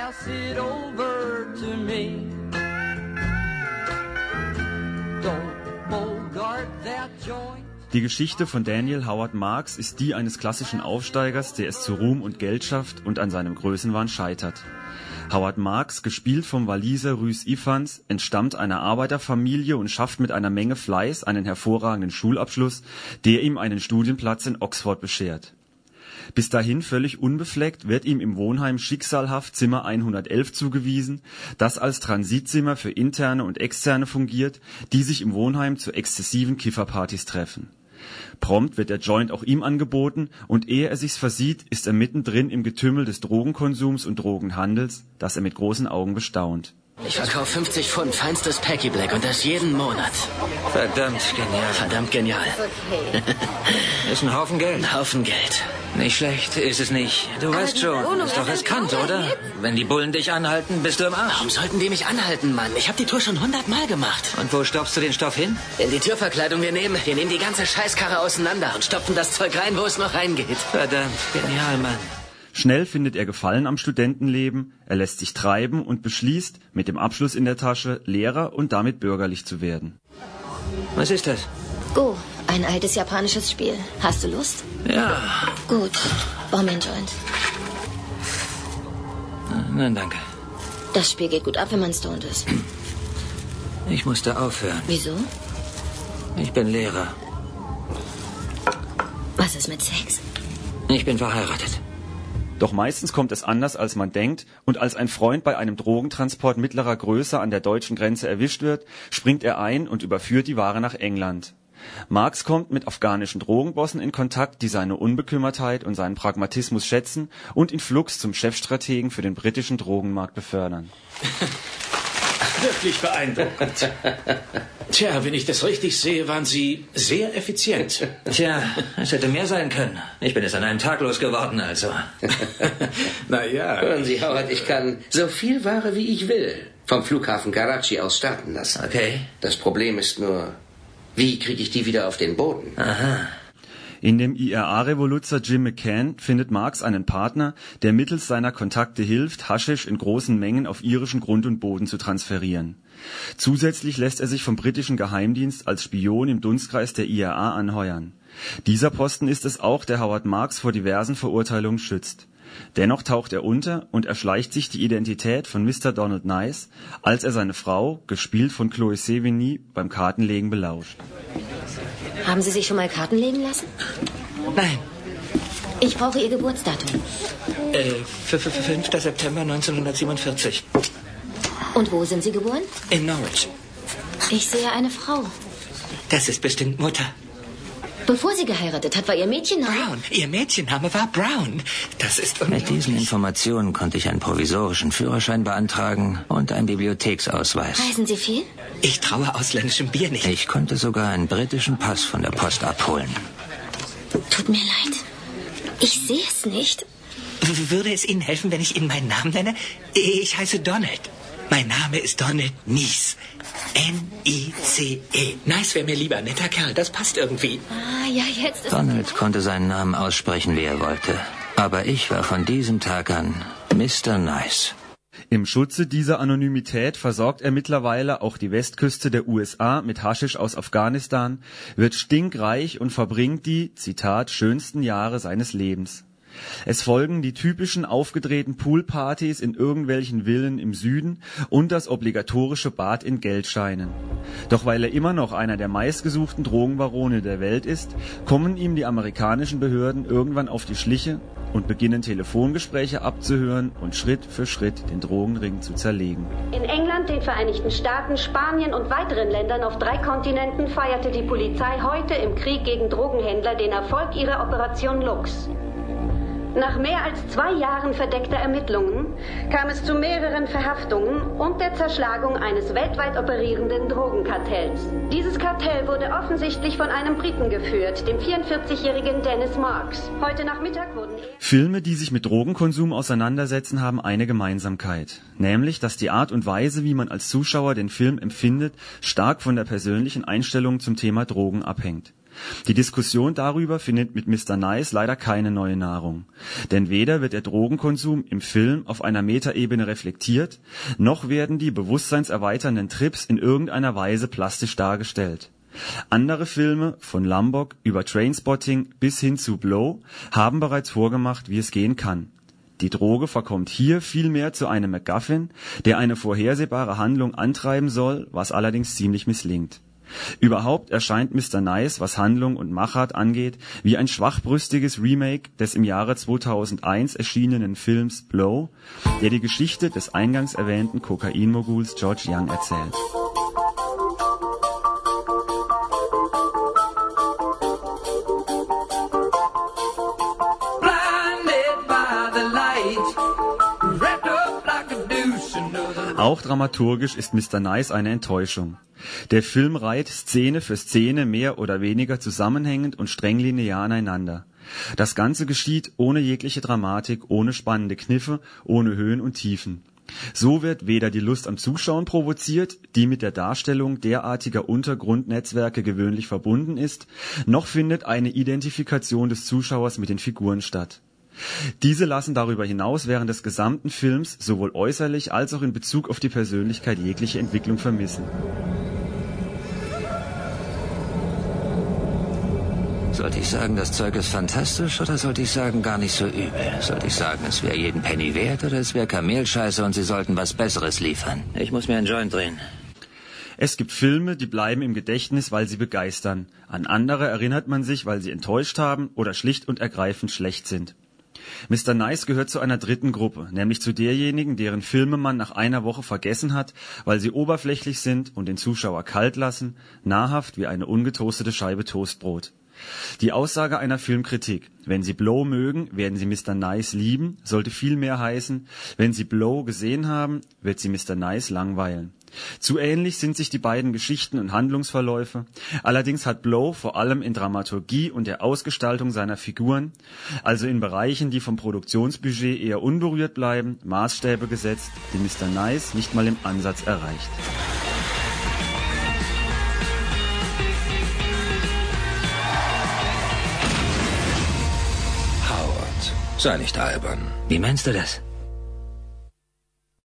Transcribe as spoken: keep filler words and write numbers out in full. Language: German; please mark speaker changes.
Speaker 1: pass it over to me. Don't bogart that joint.
Speaker 2: Die Geschichte von Daniel Howard Marks ist die eines klassischen Aufsteigers, der es zu Ruhm und Geld schafft und an seinem Größenwahn scheitert. Howard Marks, gespielt vom Waliser Rhys Ifans, entstammt einer Arbeiterfamilie und schafft mit einer Menge Fleiß einen hervorragenden Schulabschluss, der ihm einen Studienplatz in Oxford beschert. Bis dahin völlig unbefleckt wird ihm im Wohnheim schicksalhaft Zimmer hundertelf zugewiesen, das als Transitzimmer für Interne und Externe fungiert, die sich im Wohnheim zu exzessiven Kifferpartys treffen. Prompt wird der Joint auch ihm angeboten und ehe er sich's versieht, ist er mittendrin im Getümmel des Drogenkonsums und Drogenhandels, das er mit großen Augen bestaunt.
Speaker 3: Ich verkaufe fünfzig Pfund feinstes Packy Black und das jeden Monat.
Speaker 4: Verdammt genial.
Speaker 3: Verdammt genial.
Speaker 4: Ist ein Haufen Geld.
Speaker 3: Ein Haufen Geld.
Speaker 4: Nicht schlecht, ist es nicht. Du weißt schon, ist doch riskant, oder? Wenn die Bullen dich anhalten, bist du im Arsch.
Speaker 3: Warum sollten die mich anhalten, Mann? Ich habe die Tour schon hundertmal gemacht.
Speaker 4: Und wo stopfst du den Stoff hin?
Speaker 3: In die Türverkleidung. Wir nehmen, wir nehmen die ganze Scheißkarre auseinander und stopfen das Zeug rein, wo es noch reingeht.
Speaker 4: Verdammt genial, Mann.
Speaker 2: Schnell findet er Gefallen am Studentenleben, er lässt sich treiben und beschließt, mit dem Abschluss in der Tasche, Lehrer und damit bürgerlich zu werden.
Speaker 4: Was ist das?
Speaker 5: Go, ein altes japanisches Spiel. Hast du Lust?
Speaker 4: Ja.
Speaker 5: Gut, bau mir einen Joint.
Speaker 4: Nein, danke.
Speaker 5: Das Spiel geht gut ab, wenn man stoned ist.
Speaker 4: Ich musste aufhören.
Speaker 5: Wieso?
Speaker 4: Ich bin Lehrer.
Speaker 5: Was ist mit Sex?
Speaker 4: Ich bin verheiratet.
Speaker 2: Doch meistens kommt es anders, als man denkt, und als ein Freund bei einem Drogentransport mittlerer Größe an der deutschen Grenze erwischt wird, springt er ein und überführt die Ware nach England. Marks kommt mit afghanischen Drogenbossen in Kontakt, die seine Unbekümmertheit und seinen Pragmatismus schätzen und ihn flugs zum Chefstrategen für den britischen Drogenmarkt befördern.
Speaker 6: Wirklich beeindruckend. Tja, wenn ich das richtig sehe, waren Sie sehr effizient.
Speaker 4: Tja, es hätte mehr sein können. Ich bin es an einem Tag losgeworden, also.
Speaker 6: Naja.
Speaker 7: Hören Sie, Howard, ich kann so viel Ware wie ich will vom Flughafen Karachi aus starten lassen.
Speaker 4: Okay.
Speaker 7: Das Problem ist nur, wie kriege ich die wieder auf den Boden?
Speaker 4: Aha.
Speaker 2: In dem I R A-Revoluzzer Jim McCann findet Marks einen Partner, der mittels seiner Kontakte hilft, Haschisch in großen Mengen auf irischen Grund und Boden zu transferieren. Zusätzlich lässt er sich vom britischen Geheimdienst als Spion im Dunstkreis der I R A anheuern. Dieser Posten ist es auch, der Howard Marks vor diversen Verurteilungen schützt. Dennoch taucht er unter und erschleicht sich die Identität von Mister Donald Nice, als er seine Frau, gespielt von Chloe Sevigny, beim Kartenlegen belauscht.
Speaker 5: Haben Sie sich schon mal Karten legen lassen?
Speaker 4: Nein.
Speaker 5: Ich brauche Ihr Geburtsdatum.
Speaker 4: Äh, fünfter September neunzehnhundertsiebenundvierzig.
Speaker 5: Und wo sind Sie geboren?
Speaker 4: In Norwich.
Speaker 5: Ich sehe eine Frau.
Speaker 4: Das ist bestimmt Mutter.
Speaker 5: Bevor sie geheiratet hat, war ihr Mädchenname?
Speaker 4: Brown. Ihr Mädchenname war Brown. Das ist unglaublich. Mit diesen Informationen konnte ich einen provisorischen Führerschein beantragen und einen Bibliotheksausweis.
Speaker 5: Reisen Sie viel?
Speaker 4: Ich traue ausländischem Bier nicht. Ich konnte sogar einen britischen Pass von der Post abholen.
Speaker 5: Tut mir leid. Ich sehe es nicht.
Speaker 4: W- würde es Ihnen helfen, wenn ich Ihnen meinen Namen nenne? Ich heiße Donald. Mein Name ist Donald Nice. N I C E. Nice wäre mir lieber. Netter Kerl, das passt irgendwie.
Speaker 5: Ah, ja, jetzt ist...
Speaker 4: Donald konnte seinen Namen aussprechen, wie er wollte. Aber ich war von diesem Tag an Mister Nice.
Speaker 2: Im Schutze dieser Anonymität versorgt er mittlerweile auch die Westküste der U S A mit Haschisch aus Afghanistan, wird stinkreich und verbringt die, Zitat, schönsten Jahre seines Lebens. Es folgen die typischen aufgedrehten Poolpartys in irgendwelchen Villen im Süden und das obligatorische Bad in Geldscheinen. Doch weil er immer noch einer der meistgesuchten Drogenbarone der Welt ist, kommen ihm die amerikanischen Behörden irgendwann auf die Schliche und beginnen Telefongespräche abzuhören und Schritt für Schritt den Drogenring zu zerlegen.
Speaker 8: In England, den Vereinigten Staaten, Spanien und weiteren Ländern auf drei Kontinenten feierte die Polizei heute im Krieg gegen Drogenhändler den Erfolg ihrer Operation Lux. Nach mehr als zwei Jahren verdeckter Ermittlungen kam es zu mehreren Verhaftungen und der Zerschlagung eines weltweit operierenden Drogenkartells. Dieses Kartell wurde offensichtlich von einem Briten geführt, dem vierundvierzigjährigen Dennis Marks. Heute Nachmittag wurden...
Speaker 2: Filme, die sich mit Drogenkonsum auseinandersetzen, haben eine Gemeinsamkeit. Nämlich, dass die Art und Weise, wie man als Zuschauer den Film empfindet, stark von der persönlichen Einstellung zum Thema Drogen abhängt. Die Diskussion darüber findet mit Mister Nice leider keine neue Nahrung. Denn weder wird der Drogenkonsum im Film auf einer Metaebene reflektiert, noch werden die bewusstseinserweiternden Trips in irgendeiner Weise plastisch dargestellt. Andere Filme, von Lombok über Trainspotting bis hin zu Blow, haben bereits vorgemacht, wie es gehen kann. Die Droge verkommt hier vielmehr zu einem MacGuffin, der eine vorhersehbare Handlung antreiben soll, was allerdings ziemlich misslingt. Überhaupt erscheint Mister Nice, was Handlung und Machart angeht, wie ein schwachbrüstiges Remake des im Jahre zweitausendeins erschienenen Films Blow, der die Geschichte des eingangs erwähnten Kokainmoguls George Young erzählt. Auch dramaturgisch ist Mister Nice eine Enttäuschung. Der Film reiht Szene für Szene mehr oder weniger zusammenhängend und streng linear aneinander. Das Ganze geschieht ohne jegliche Dramatik, ohne spannende Kniffe, ohne Höhen und Tiefen. So wird weder die Lust am Zuschauen provoziert, die mit der Darstellung derartiger Untergrundnetzwerke gewöhnlich verbunden ist, noch findet eine Identifikation des Zuschauers mit den Figuren statt. Diese lassen darüber hinaus während des gesamten Films sowohl äußerlich als auch in Bezug auf die Persönlichkeit jegliche Entwicklung vermissen.
Speaker 9: Sollte ich sagen, das Zeug ist fantastisch, oder sollte ich sagen, gar nicht so übel? Sollte ich sagen, es wäre jeden Penny wert, oder es wäre Kamelscheiße und sie sollten was Besseres liefern? Ich muss mir einen Joint drehen.
Speaker 2: Es gibt Filme, die bleiben im Gedächtnis, weil sie begeistern. An andere erinnert man sich, weil sie enttäuscht haben oder schlicht und ergreifend schlecht sind. Mister Nice gehört zu einer dritten Gruppe, nämlich zu derjenigen, deren Filme man nach einer Woche vergessen hat, weil sie oberflächlich sind und den Zuschauer kalt lassen, nahrhaft wie eine ungetoastete Scheibe Toastbrot. Die Aussage einer Filmkritik, wenn Sie Blow mögen, werden Sie Mister Nice lieben, sollte vielmehr heißen, wenn Sie Blow gesehen haben, wird Sie Mister Nice langweilen. Zu ähnlich sind sich die beiden Geschichten und Handlungsverläufe, allerdings hat Blow vor allem in Dramaturgie und der Ausgestaltung seiner Figuren, also in Bereichen, die vom Produktionsbudget eher unberührt bleiben, Maßstäbe gesetzt, die Mister Nice nicht mal im Ansatz erreicht.
Speaker 9: Howard, sei nicht albern.
Speaker 4: Wie meinst du das?